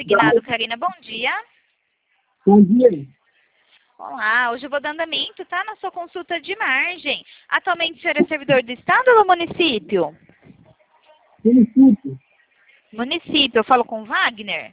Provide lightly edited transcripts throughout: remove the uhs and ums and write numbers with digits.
Consignado, Karina. Bom dia. Bom dia. Olá, hoje eu vou dar andamento, tá? Na sua consulta de margem. Atualmente o senhor é servidor do Estado ou do município? Município. Município, eu falo com o Wagner?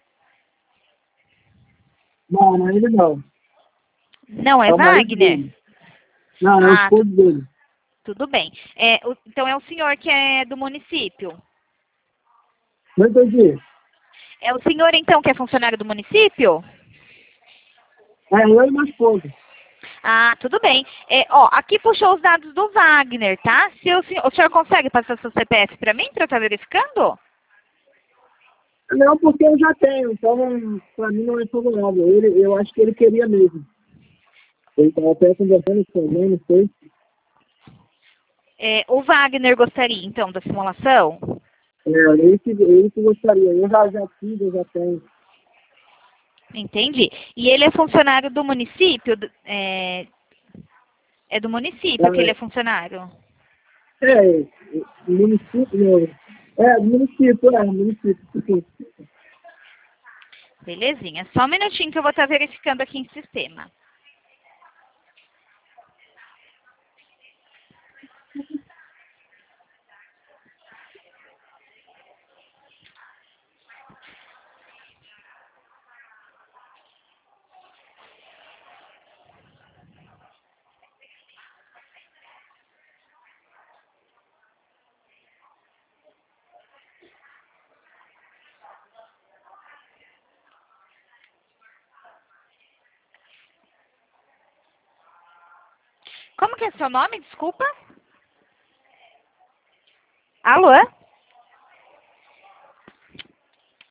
Não, ainda não. Não é É o marido Wagner? dele. Não, é o Ah, esposo dele. tudo bem. Então é o senhor que é do município? Não entendi. É o senhor, então, que é funcionário do município? É eu e minha esposa. Ah, tudo bem. Aqui puxou os dados do Wagner, tá? Se o senhor consegue passar seu CPF para mim, para eu estar verificando? Não, porque eu já tenho, então pra mim não é favorável. Eu acho que ele queria mesmo. Ele estava até conversando com alguém, não sei. O Wagner gostaria, então, da simulação? Ele que gostaria. Eu já fiz, eu já tenho. Entendi. E ele é funcionário do município? É do município que ele é funcionário? Município, não. Município. Sim. Belezinha. Só um minutinho que eu vou estar verificando aqui em sistema. Como que é seu nome? Desculpa. Alô?